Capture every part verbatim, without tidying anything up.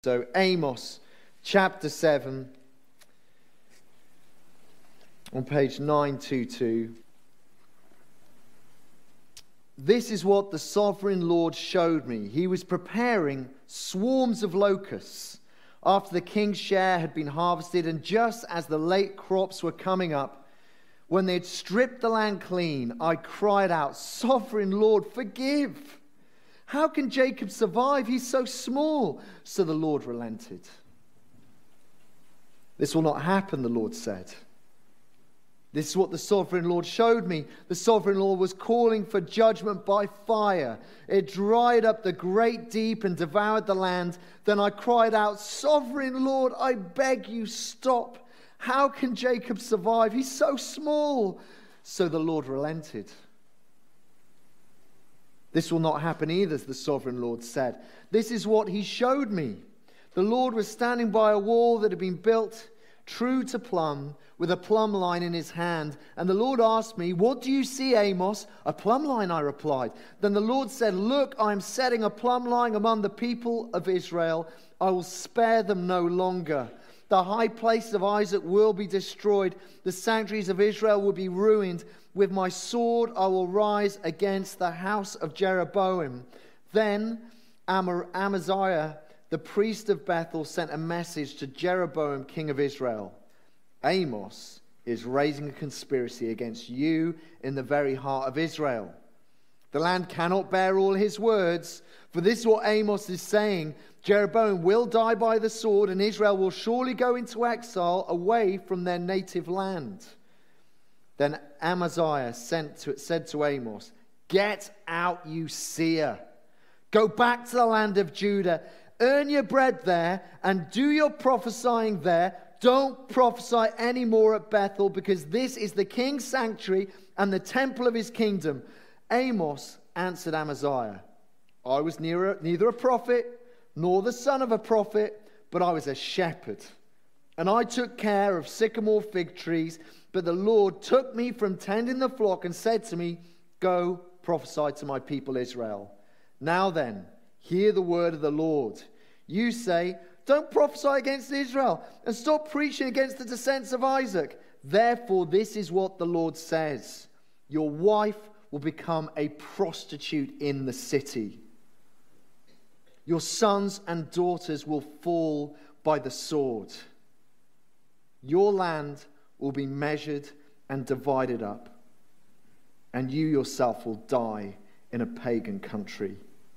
So Amos chapter seven on page nine twenty-two. This is what the sovereign Lord showed me. He was preparing swarms of locusts after the king's share had been harvested, and just as the late crops were coming up, when they had stripped the land clean, I cried out, "Sovereign Lord, forgive! How can Jacob survive? He's so small." So the Lord relented. This will not happen, the Lord said. This is what the sovereign Lord showed me. The sovereign Lord was calling for judgment by fire. It dried up the great deep and devoured the land. Then I cried out, "Sovereign Lord, I beg you, stop. How can Jacob survive? He's so small." So the Lord relented. This will not happen either, the sovereign Lord said. This is what he showed me. The Lord was standing by a wall that had been built true to plumb, with a plumb line in his hand. And the Lord asked me, "What do you see, Amos?" "A plumb line," I replied. Then the Lord said, "Look, I am setting a plumb line among the people of Israel. I will spare them no longer. The high places of Isaac will be destroyed. The sanctuaries of Israel will be ruined. With my sword I will rise against the house of Jeroboam." Then Amaziah, the priest of Bethel, sent a message to Jeroboam, king of Israel. "Amos is raising a conspiracy against you in the very heart of Israel. The land cannot bear all his words. For this is what Amos is saying: Jeroboam will die by the sword, and Israel will surely go into exile away from their native land." Then Amaziah sent to, said to Amos, "Get out, you seer. Go back to the land of Judah. Earn your bread there and do your prophesying there. Don't prophesy anymore at Bethel, because this is the king's sanctuary and the temple of his kingdom." Amos answered Amaziah, "I was neither, neither a prophet nor the son of a prophet, but I was a shepherd. And I took care of sycamore fig trees. But the Lord took me from tending the flock and said to me, 'Go prophesy to my people Israel.' Now then, hear the word of the Lord. You say, 'Don't prophesy against Israel, and stop preaching against the descendants of Isaac.' Therefore, this is what the Lord says: your wife will become a prostitute in the city. Your sons and daughters will fall by the sword. Your land will be measured and divided up, and you yourself will die in a pagan country.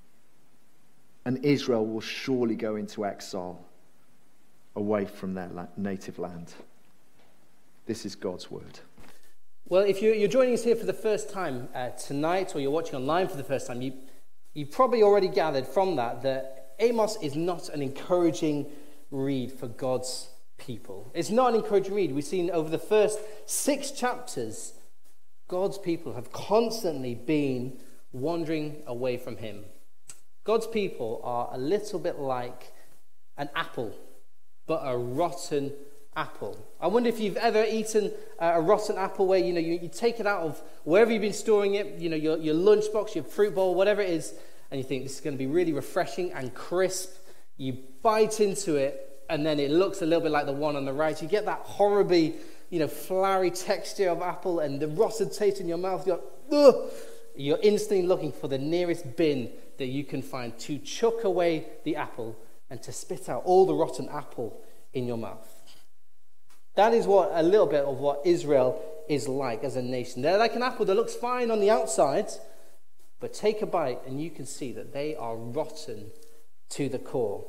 And Israel will surely go into exile away from their native land." This is God's word. Well, if you're, you're joining us here for the first time uh, tonight, or you're watching online for the first time, you, you've probably already gathered from that that Amos is not an encouraging read for God's people. It's not an encouraging read. We've seen over the first six chapters, God's people have constantly been wandering away from him. God's people are a little bit like an apple, but a rotten apple. I wonder if you've ever eaten a rotten apple where, you know, you, you take it out of wherever you've been storing it, you know, your, your lunchbox, your fruit bowl, whatever it is, and you think this is going to be really refreshing and crisp. You bite into it, and then it looks a little bit like the one on the right. You get that horribly, you know, flowery texture of apple and the rotten taste in your mouth. You're, ugh! You're instantly looking for the nearest bin that you can find to chuck away the apple and to spit out all the rotten apple in your mouth. That is what a little bit of what Israel is like as a nation. They're like an apple that looks fine on the outside, but take a bite and you can see that they are rotten to the core.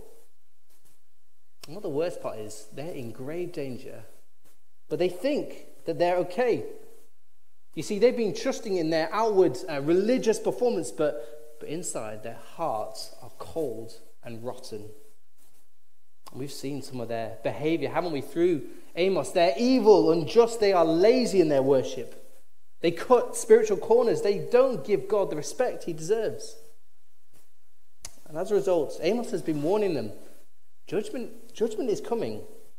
And what the worst part is, they're in grave danger, but they think that they're okay. You see, they've been trusting in their outward uh, religious performance, but, but inside their hearts are cold and rotten. And we've seen some of their behavior, haven't we, through Amos? They're evil, unjust, they are lazy in their worship. They cut spiritual corners. They don't give God the respect he deserves. And as a result, Amos has been warning them, Judgment, judgment is coming.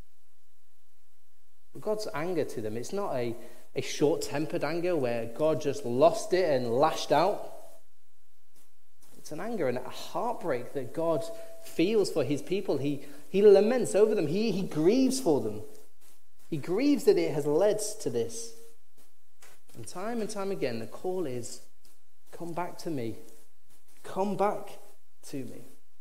But God's anger to them, it's not a, a short-tempered anger where God just lost it and lashed out. It's an anger and a heartbreak that God feels for his people. He, he laments over them. He, he grieves for them. He grieves that it has led to this. And time and time again, the call is, come back to me. Come back to me.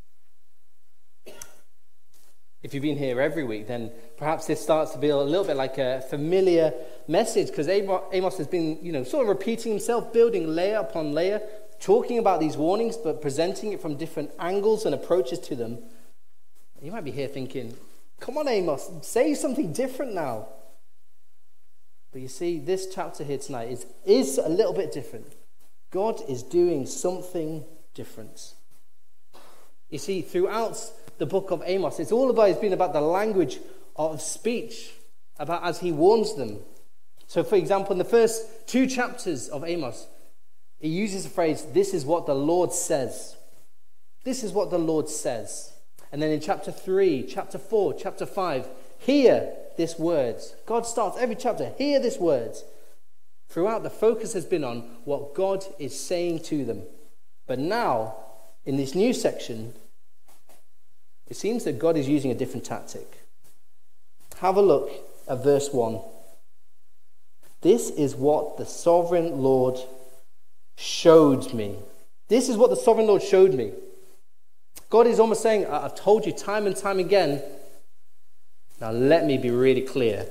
If you've been here every week, then perhaps this starts to be a little bit like a familiar message, because Amos has been, you know, sort of repeating himself, building layer upon layer, talking about these warnings, but presenting it from different angles and approaches to them. You might be here thinking, come on, Amos, say something different now. But you see, this chapter here tonight is, is a little bit different. God is doing something different. You see, throughout the book of Amos, it's all about, it's been about the language of speech, about as he warns them. So, for example, in the first two chapters of Amos, he uses the phrase, this is what the Lord says. This is what the Lord says. And then in chapter three, chapter four, chapter five, hear this word. God starts every chapter, hear this word. Throughout, the focus has been on what God is saying to them. But now, in this new section, it seems that God is using a different tactic. Have a look at verse one. This is what the sovereign Lord showed me. This is what the sovereign Lord showed me. God is almost saying, I've told you time and time again. Now let me be really clear.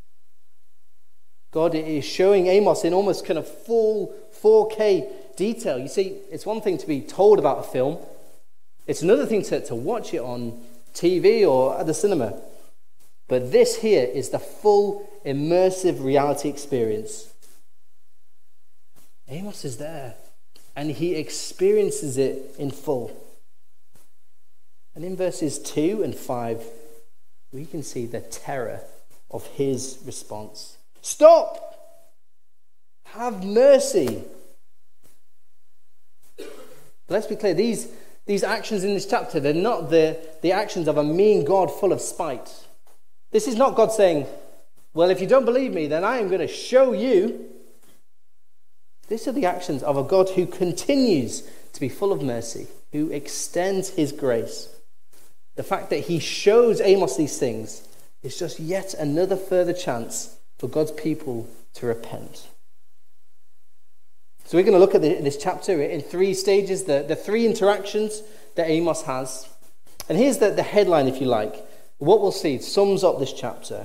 God is showing Amos in almost kind of full four K detail. You see, it's one thing to be told about a film. It's another thing to, to watch it on T V or at the cinema. But this here is the full immersive reality experience. Amos is there, and he experiences it in full. And in verses two and five, we can see the terror of his response. Stop! Have mercy! But let's be clear, these, these actions in this chapter, they're not the, the actions of a mean God full of spite. This is not God saying, well, if you don't believe me, then I am going to show you. These are the actions of a God who continues to be full of mercy, who extends his grace. The fact that he shows Amos these things is just yet another further chance for God's people to repent. So we're going to look at the, this chapter in three stages, the, the three interactions that Amos has. And here's the, the headline, if you like. What we'll see sums up this chapter.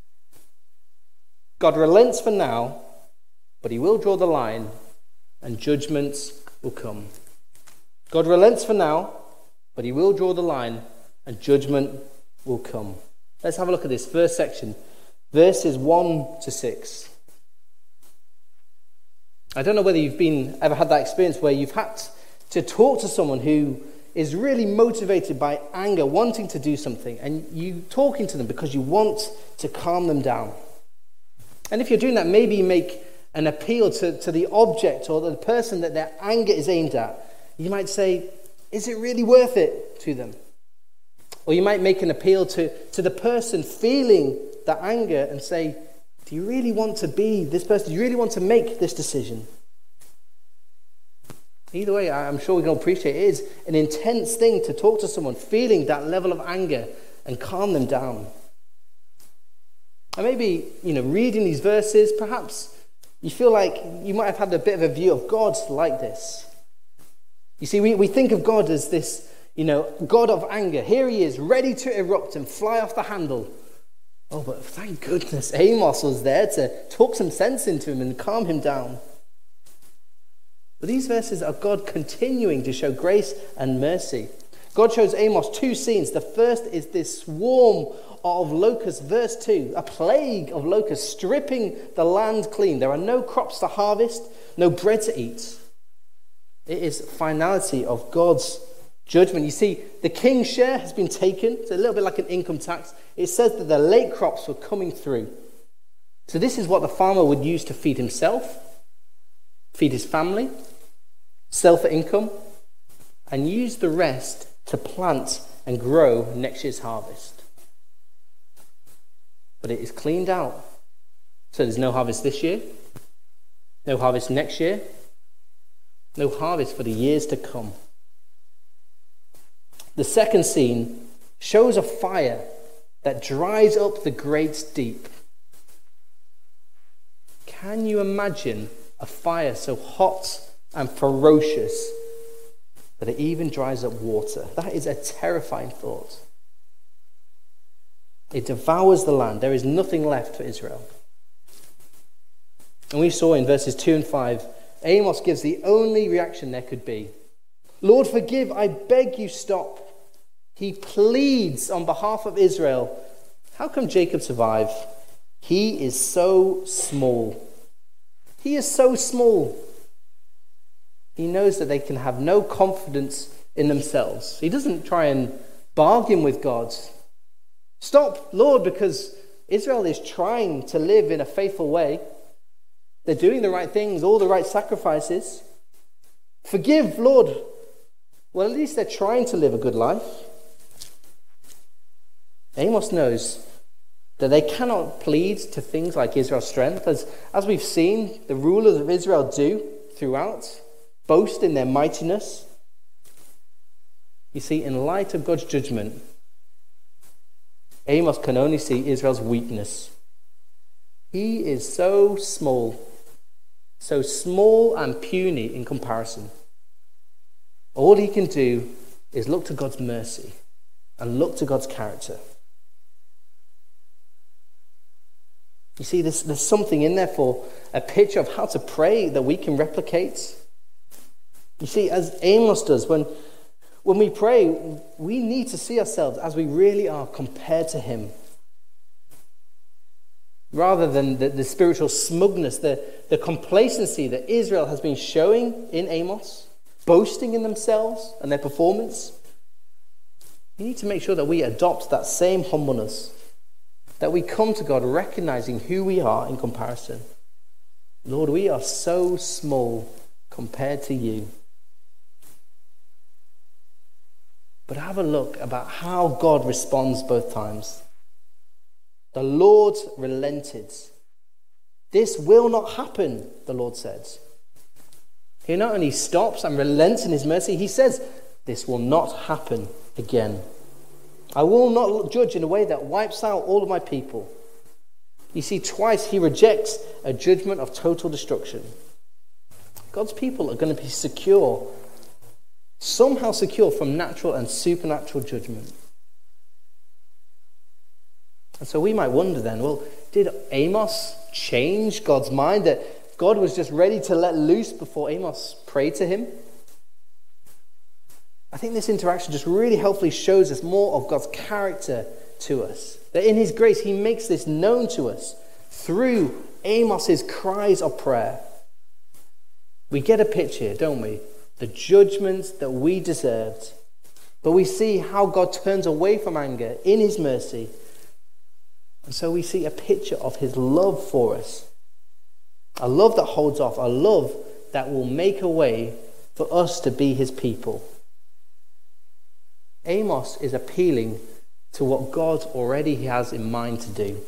God relents for now, but he will draw the line, and judgment will come. God relents for now, but he will draw the line, and judgment will come. Let's have a look at this first section, verses one to six. I don't know whether you've been ever had that experience where you've had to talk to someone who is really motivated by anger, wanting to do something, and you talking to them because you want to calm them down. And if you're doing that, maybe you make an appeal to, to the object or the person that their anger is aimed at. You might say, is it really worth it to them? Or you might make an appeal to, to the person feeling that anger and say, do you really want to be this person? Do you really want to make this decision? Either way, I'm sure we can all appreciate it is an intense thing to talk to someone feeling that level of anger and calm them down. And maybe, you know, reading these verses, perhaps you feel like you might have had a bit of a view of God like this. You see, we, we think of God as this, you know, God of anger. Here he is, ready to erupt and fly off the handle. Oh, but thank goodness Amos was there to talk some sense into him and calm him down. But these verses are God continuing to show grace and mercy. God shows Amos two scenes. The first is this swarm of locusts, verse two, a plague of locusts stripping the land clean. There are no crops to harvest, no bread to eat. It is finality of God's judgment. You see, the king's share has been taken. It's a little bit like an income tax. It says that the late crops were coming through. So this is what the farmer would use to feed himself, feed his family, sell for income, and use the rest to plant and grow next year's harvest. But it is cleaned out. So there's no harvest this year, no harvest next year, no harvest for the years to come. The second scene shows a fire that dries up the great deep. Can you imagine a fire so hot and ferocious that it even dries up water? That is a terrifying thought. It devours the land. There is nothing left for Israel. And we saw in verses two and five, Amos gives the only reaction there could be. Lord, forgive, I beg you, stop. He pleads on behalf of Israel. How come Jacob survived? He is so small. He is so small. He knows that they can have no confidence in themselves. He doesn't try and bargain with God. Stop, Lord, because Israel is trying to live in a faithful way. They're doing the right things, all the right sacrifices. Forgive, Lord. Well, at least they're trying to live a good life. Amos knows that they cannot plead to things like Israel's strength, as, as we've seen the rulers of Israel do throughout, boast in their mightiness. You see, in light of God's judgment, Amos can only see Israel's weakness. He is so small, so small and puny in comparison. All he can do is look to God's mercy and look to God's character. You see, there's, there's something in there for a picture of how to pray that we can replicate. You see, as Amos does, when, when we pray, we need to see ourselves as we really are compared to him. Rather than the, the spiritual smugness, the, the complacency that Israel has been showing in Amos, boasting in themselves and their performance, we need to make sure that we adopt that same humbleness, that we come to God recognizing who we are in comparison. Lord, we are so small compared to you. But have a look about how God responds both times. The Lord relented. This will not happen, the Lord says. He not only stops and relents in his mercy, he says, this will not happen again. I will not judge in a way that wipes out all of my people. You see, twice he rejects a judgment of total destruction. God's people are going to be secure, somehow secure from natural and supernatural judgment. And so we might wonder then, well, did Amos change God's mind, that God was just ready to let loose before Amos prayed to him? I think this interaction just really helpfully shows us more of God's character to us. That in his grace, he makes this known to us through Amos's cries of prayer. We get a picture, don't we? The judgment that we deserved. But we see how God turns away from anger in his mercy. And so we see a picture of his love for us. A love that holds off. A love that will make a way for us to be his people. Amos is appealing to what God already has in mind to do.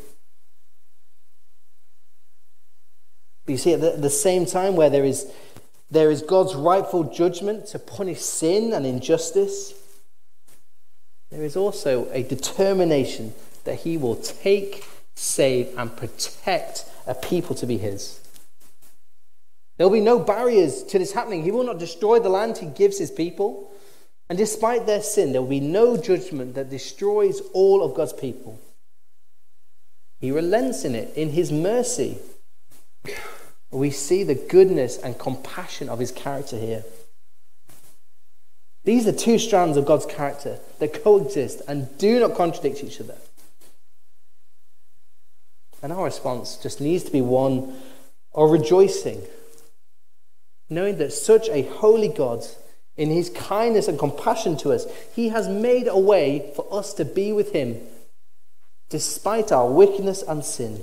But you see, at the, the same time where there is, there is God's rightful judgment to punish sin and injustice, there is also a determination that he will take, save, and protect a people to be his. There will be no barriers to this happening. He will not destroy the land he gives his people. And despite their sin, there will be no judgment that destroys all of God's people. He relents in it, in his mercy. We see the goodness and compassion of his character here. These are two strands of God's character that coexist and do not contradict each other. And our response just needs to be one of rejoicing, knowing that such a holy God, in his kindness and compassion to us, he has made a way for us to be with him despite our wickedness and sin.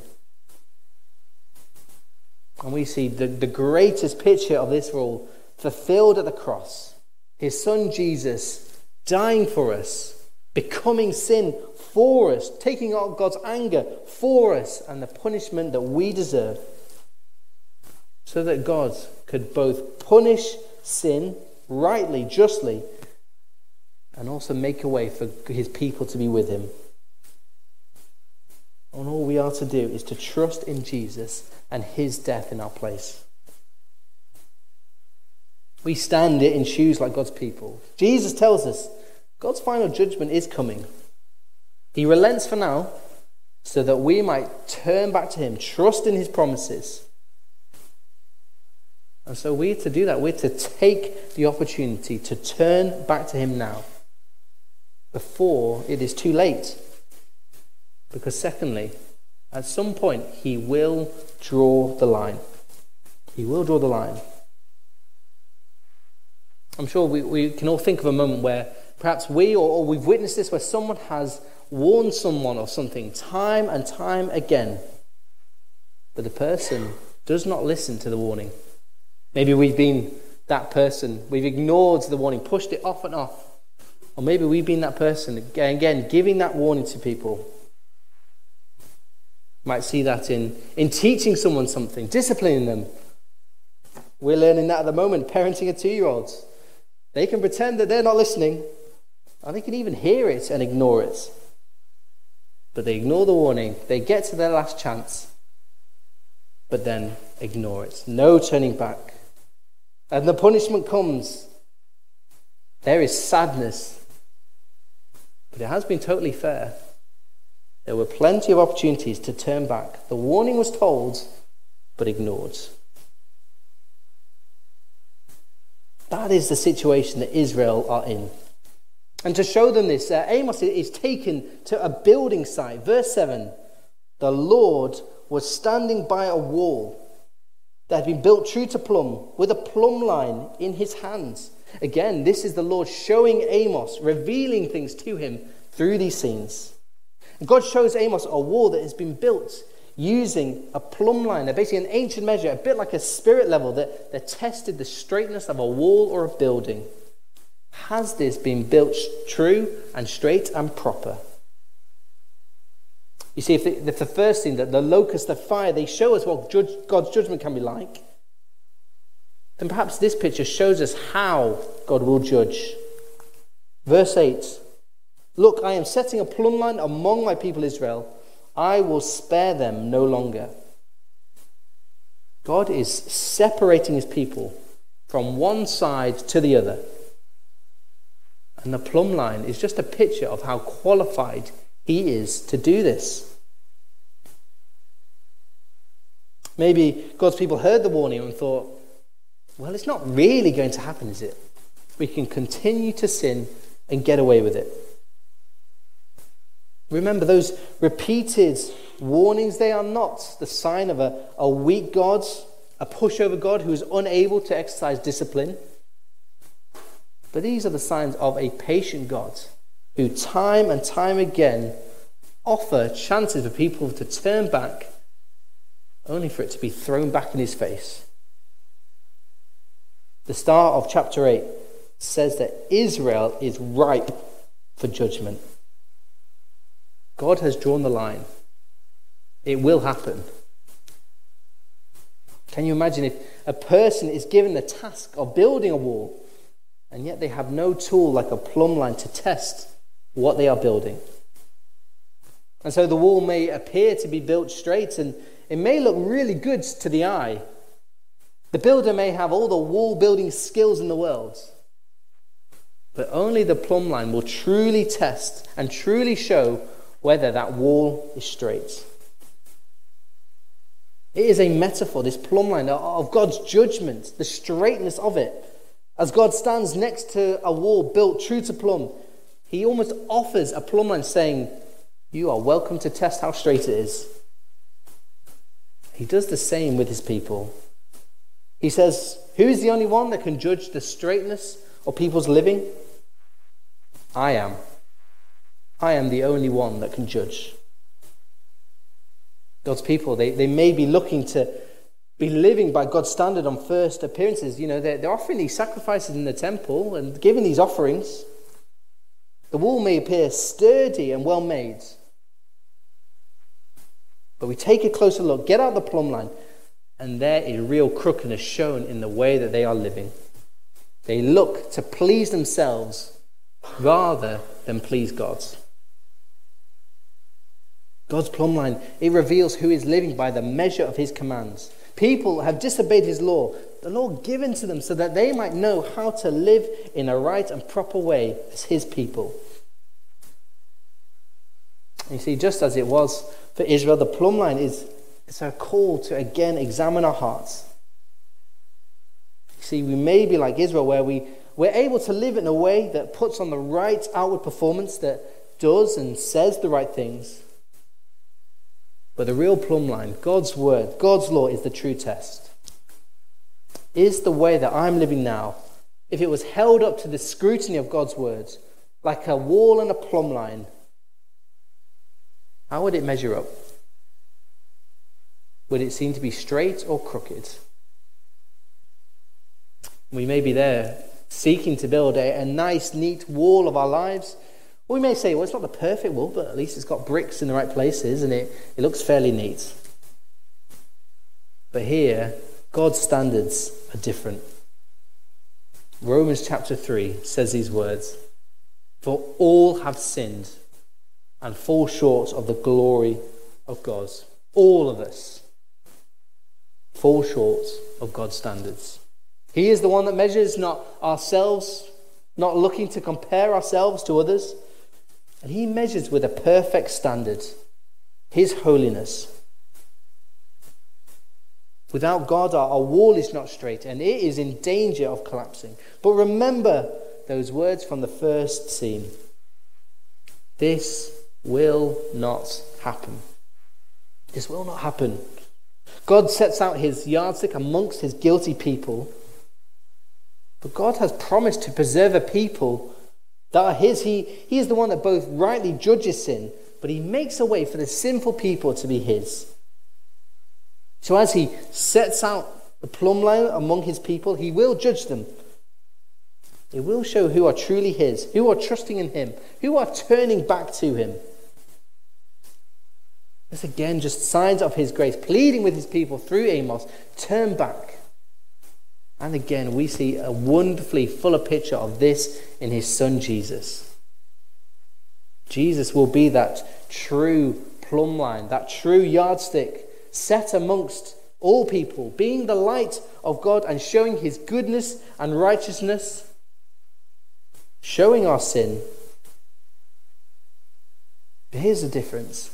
And we see the, the greatest picture of this rule fulfilled at the cross. His son Jesus dying for us, becoming sin for us, taking out God's anger for us and the punishment that we deserve, so that God could both punish sin rightly, justly, and also make a way for his people to be with him. And all we are to do is to trust in Jesus and his death in our place. We stand in shoes like God's people. Jesus tells us God's final judgment is coming. He relents for now so that we might turn back to him, trust in his promises. And so we're to do that. We're to take the opportunity to turn back to him now before it is too late. Because secondly, at some point, he will draw the line. He will draw the line. I'm sure we, we can all think of a moment where perhaps we or, or we've witnessed this, where someone has warned someone of something time and time again, but the person does not listen to the warning. Maybe we've been that person. We've ignored the warning, pushed it off and off. Or maybe we've been that person, again, again giving that warning to people. Might see that in, in teaching someone something, disciplining them. We're learning that at the moment, parenting a two-year-old. They can pretend that they're not listening, and they can even hear it and ignore it. But they ignore the warning. They get to their last chance, but then ignore it. No turning back. And the punishment comes. There is sadness. But it has been totally fair. There were plenty of opportunities to turn back. The warning was told, but ignored. That is the situation that Israel are in. And to show them this, uh, Amos is taken to a building site. Verse seven, the Lord was standing by a wall that had been built true to plumb, with a plumb line in his hands. Again, this is the Lord showing Amos, revealing things to him through these scenes. And God shows Amos a wall that has been built using a plumb line. They're basically an ancient measure, a bit like a spirit level, that, that tested the straightness of a wall or a building. Has this been built true and straight and proper? You see, if the, if the first thing, that the locust, the fire, they show us what judge, God's judgment can be like, then perhaps this picture shows us how God will judge. Verse eight, look, I am setting a plumb line among my people Israel. I will spare them no longer. God is separating his people from one side to the other. And the plumb line is just a picture of how qualified he is to do this. Maybe God's people heard the warning and thought, well, it's not really going to happen, is it? We can continue to sin and get away with it. Remember, those repeated warnings, they are not the sign of a, a weak God, a pushover God who is unable to exercise discipline. But these are the signs of a patient God who time and time again offer chances for people to turn back, only for it to be thrown back in his face. The start of chapter eight says that Israel is ripe for judgment. God has drawn the line. It will happen. Can you imagine if a person is given the task of building a wall, and yet they have no tool like a plumb line to test what they are building? And so the wall may appear to be built straight, and it may look really good to the eye. The builder may have all the wall building skills in the world, but only the plumb line will truly test and truly show whether that wall is straight. It is a metaphor, this plumb line, of God's judgment, the straightness of it. As God stands next to a wall built true to plumb, he almost offers a plumb line saying, you are welcome to test how straight it is. He does the same with his people. He says, who is the only one that can judge the straightness of people's living? I am. I am the only one that can judge. God's people, they, they may be looking to be living by God's standard on first appearances. You know, they're, they're offering these sacrifices in the temple and giving these offerings. The wall may appear sturdy and well made. But we take a closer look, get out the plumb line, and there is real crookedness shown in the way that they are living. They look to please themselves rather than please God. God's plumb line, it reveals who is living by the measure of his commands. People have disobeyed his law, the law given to them so that they might know how to live in a right and proper way as his people. You see, just as it was for Israel, the plumb line is it's a call to again examine our hearts. You see, we may be like Israel, where we, we're able to live in a way that puts on the right outward performance, that does and says the right things. But the real plumb line, God's word, God's law, is the true test. Is the way that I'm living now, if it was held up to the scrutiny of God's words, like a wall and a plumb line, how would it measure up? Would it seem to be straight or crooked? We may be there seeking to build a, a nice, neat wall of our lives. Or we may say, well, it's not the perfect wall, but at least it's got bricks in the right places and it, it looks fairly neat. But here, God's standards are different. Romans chapter three says these words, "For all have sinned and fall short of the glory of God." All of us fall short of God's standards. He is the one that measures, not ourselves, not looking to compare ourselves to others. And he measures with a perfect standard, his holiness. Without God, our, our wall is not straight and it is in danger of collapsing. But remember those words from the first scene. This will not happen. This will not happen. God sets out his yardstick amongst his guilty people. But God has promised to preserve a people that are his. He, he is the one that both rightly judges sin, but he makes a way for the sinful people to be his. So as he sets out the plumb line among his people, he will judge them. He will show who are truly his, who are trusting in him, who are turning back to him. This again just signs of his grace, pleading with his people through Amos, turn back. And again, we see a wonderfully fuller picture of this in his son Jesus. Jesus will be that true plumb line, that true yardstick set amongst all people, being the light of God and showing his goodness and righteousness, showing our sin. But here's the difference.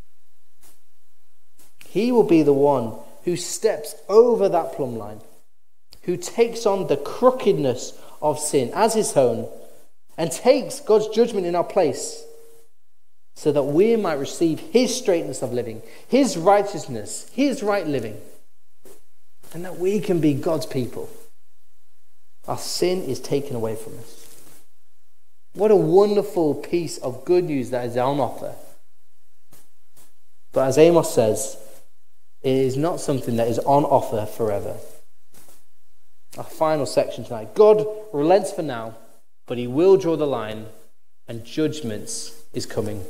He will be the one who steps over that plumb line, who takes on the crookedness of sin as his own and takes God's judgment in our place so that we might receive his straightness of living, his righteousness, his right living, and that we can be God's people. Our sin is taken away from us. What a wonderful piece of good news that is on offer. But as Amos says, it is not something that is on offer forever. Our final section tonight. God relents for now, but he will draw the line, and judgments is coming.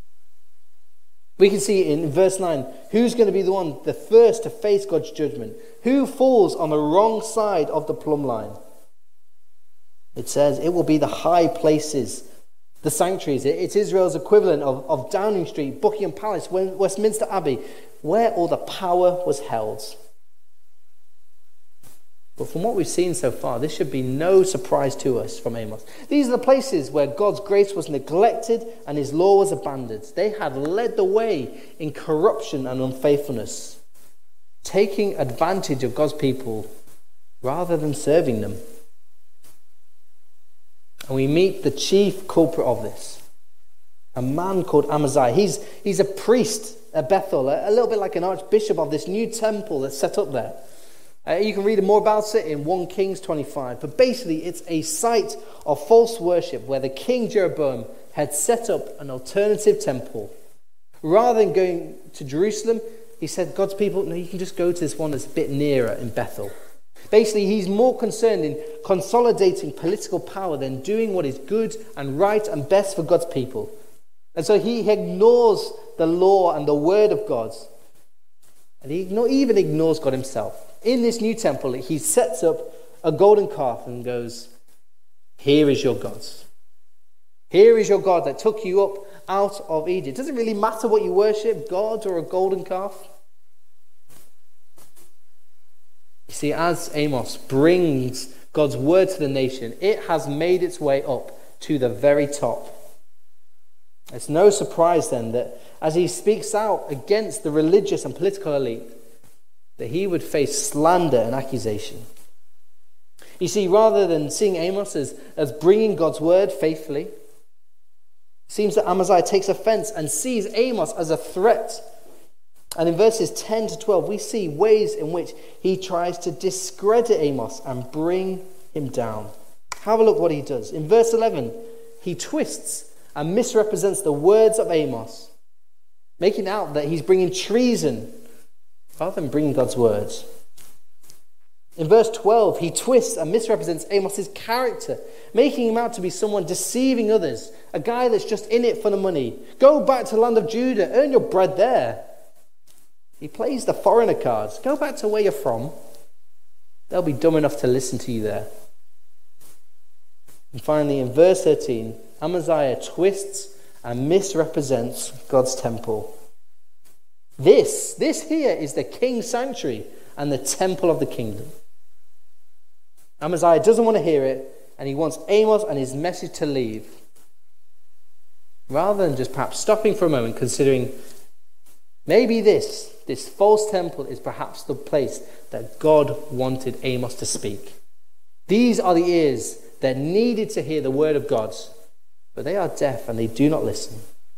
We can see in verse nine, who's going to be the one, the first to face God's judgment? Who falls on the wrong side of the plumb line? It says it will be the high places, the sanctuaries. It's Israel's equivalent of, of Downing Street, Buckingham Palace, Westminster Abbey, where all the power was held. But from what we've seen so far, this should be no surprise to us from Amos. These are the places where God's grace was neglected and his law was abandoned. They had led the way in corruption and unfaithfulness, taking advantage of God's people rather than serving them. And we meet the chief culprit of this, a man called Amaziah. He's, he's a priest at Bethel, a, a little bit like an archbishop of this new temple that's set up there. Uh, you can read more about it in First Kings twenty-five. But basically, it's a site of false worship where the king Jeroboam had set up an alternative temple. Rather than going to Jerusalem, he said, God's people, no, you can just go to this one that's a bit nearer in Bethel. Basically, he's more concerned in consolidating political power than doing what is good and right and best for God's people. And so he ignores the law and the word of God. And he even ignores God himself. In this new temple, he sets up a golden calf and goes, here is your God. Here is your God that took you up out of Egypt. It doesn't really matter what you worship, God or a golden calf. You see, as Amos brings God's word to the nation, it has made its way up to the very top. It's no surprise then that as he speaks out against the religious and political elite, that he would face slander and accusation. You see, rather than seeing Amos as, as bringing God's word faithfully, it seems that Amaziah takes offense and sees Amos as a threat. And in verses ten to twelve, we see ways in which he tries to discredit Amos and bring him down. Have a look what he does. In verse eleven, he twists and misrepresents the words of Amos, making out that he's bringing treason rather than bringing God's words. In verse twelve, he twists and misrepresents Amos's character, making him out to be someone deceiving others, a guy that's just in it for the money. Go back to the land of Judah, earn your bread there. He plays the foreigner cards. Go back to where you're from. They'll be dumb enough to listen to you there. And finally, in verse thirteen, Amaziah twists and misrepresents God's temple. This, this here is the king's sanctuary and the temple of the kingdom. Amaziah doesn't want to hear it, and he wants Amos and his message to leave. Rather than just perhaps stopping for a moment, considering maybe this, this false temple is perhaps the place that God wanted Amos to speak. These are the ears that needed to hear the word of God, but they are deaf and they do not listen.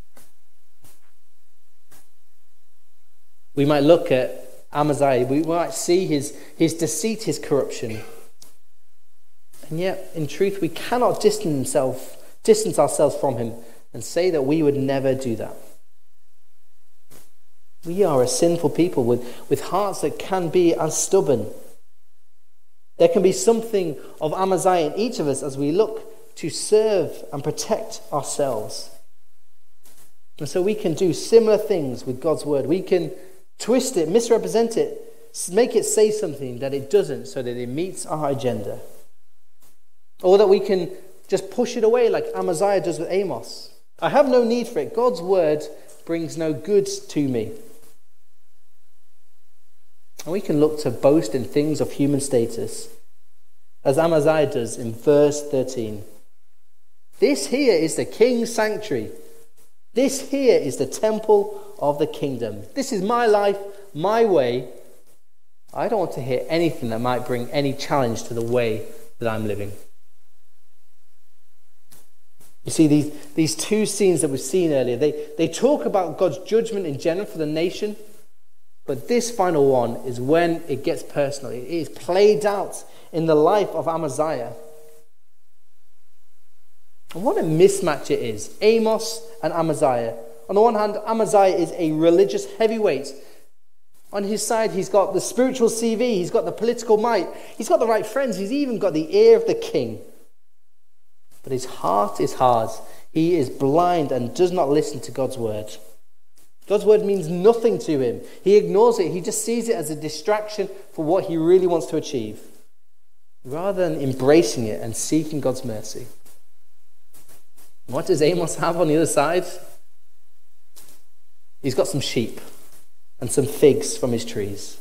We might look at Amaziah, we might see his, his deceit, his corruption. And yet, in truth, we cannot distance, himself, distance ourselves from him and say that we would never do that. We are a sinful people with, with hearts that can be as stubborn. There can be something of Amaziah in each of us as we look to serve and protect ourselves. And so we can do similar things with God's word. We can twist it, misrepresent it, make it say something that it doesn't so that it meets our agenda. Or that we can just push it away like Amaziah does with Amos. I have no need for it. God's word brings no good to me. And we can look to boast in things of human status, as Amaziah does in verse thirteen. This here is the king's sanctuary. This here is the temple of the kingdom. This is my life, my way. I don't want to hear anything that might bring any challenge to the way that I'm living. You see, these, these two scenes that we've seen earlier, they, they talk about God's judgment in general for the nation, but this final one is when it gets personal. It is played out in the life of Amaziah. And what a mismatch it is. Amos and Amaziah. On the one hand, Amaziah is a religious heavyweight. On his side, he's got the spiritual C V, he's got the political might, he's got the right friends, he's even got the ear of the king. But his heart is hard. He is blind and does not listen to God's word. God's word means nothing to him. He ignores it. He just sees it as a distraction for what he really wants to achieve, rather than embracing it and seeking God's mercy. What does Amos have on the other side? He's got some sheep and some figs from his trees.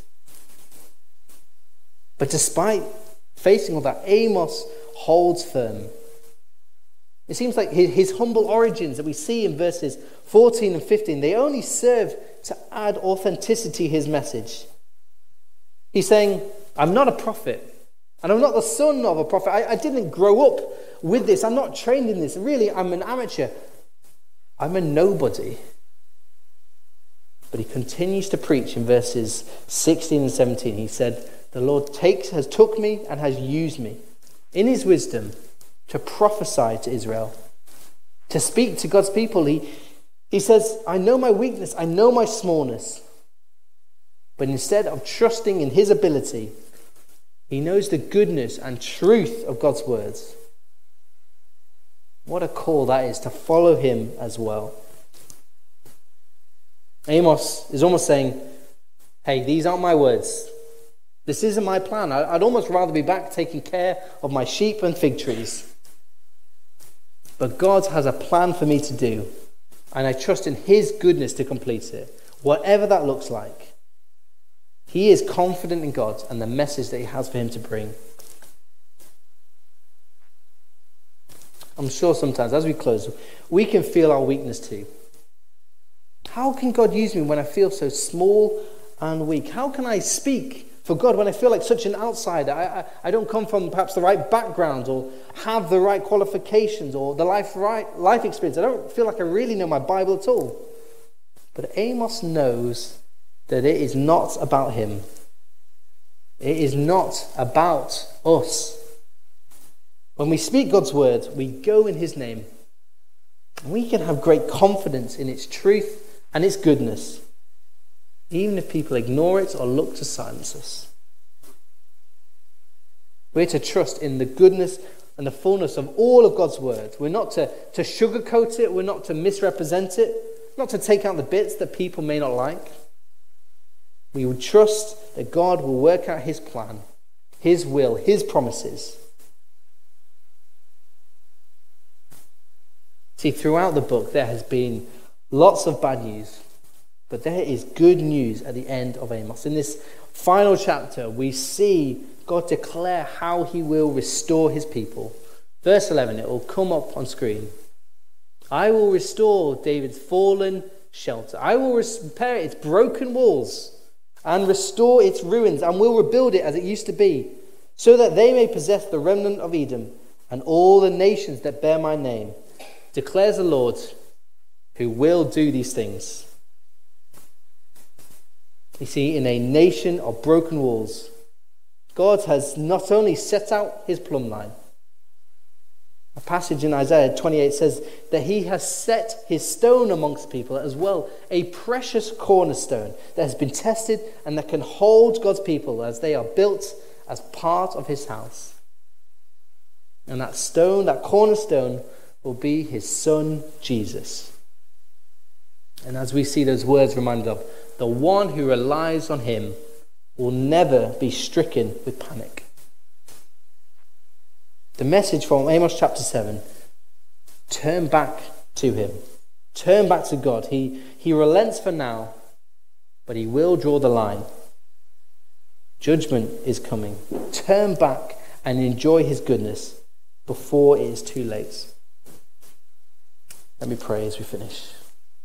But despite facing all that, Amos holds firm. It seems like his humble origins that we see in verses fourteen and fifteen, they only serve to add authenticity to his message. He's saying, I'm not a prophet, and I'm not the son of a prophet. I, I didn't grow up with this. I'm not trained in this. Really, I'm an amateur. I'm a nobody. But he continues to preach in verses sixteen and seventeen. He said, the Lord takes, has took me and has used me in his wisdom to prophesy to Israel, to speak to God's people. He, he says, I know my weakness, I know my smallness. But instead of trusting in his ability, he knows the goodness and truth of God's words. What a call that is, to follow him as well. Amos is almost saying, hey, these aren't my words. This isn't my plan. I'd almost rather be back taking care of my sheep and fig trees. But God has a plan for me to do, and I trust in his goodness to complete it, whatever that looks like. He is confident in God and the message that he has for him to bring. I'm sure sometimes, as we close, we can feel our weakness too. How can God use me when I feel so small and weak? How can I speak for God when I feel like such an outsider? I, I, I don't come from perhaps the right background or have the right qualifications or the life, right, life experience. I don't feel like I really know my Bible at all. But Amos knows that it is not about him. It is not about us. When we speak God's word, we go in his name. And we can have great confidence in its truth and its goodness, even if people ignore it or look to silence us. We're to trust in the goodness and the fullness of all of God's word. We're not to, to sugarcoat it. We're not to misrepresent it. Not to take out the bits that people may not like. We would trust that God will work out his plan, his will, his promises. See, throughout the book, there has been lots of bad news, but there is good news at the end of Amos. In this final chapter, we see God declare how he will restore his people. Verse eleven, it will come up on screen. I will restore David's fallen shelter. I will repair its broken walls and restore its ruins, and will rebuild it as it used to be, so that they may possess the remnant of Edom and all the nations that bear my name, declares the Lord, who will do these things. You see, in a nation of broken walls, God has not only set out his plumb line. A passage in Isaiah twenty-eight says that he has set his stone amongst people as well, a precious cornerstone that has been tested and that can hold God's people as they are built as part of his house. And that stone, that cornerstone, will be his son, Jesus. And as we see those words reminded of, the one who relies on him will never be stricken with panic. The message from Amos chapter seven, turn back to him. Turn back to God. He, he relents for now, but he will draw the line. Judgment is coming. Turn back and enjoy his goodness before it is too late. Let me pray as we finish.